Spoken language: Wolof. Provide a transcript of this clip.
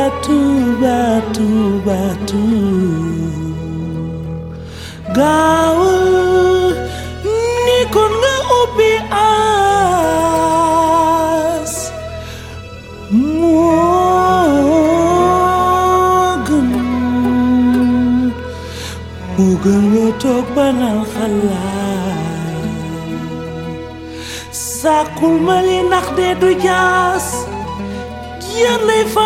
batu gaawul ni kon nga ubbi aas moo gën nga toog banal xalaat sàkkul ma li ndax de du jaas yàlla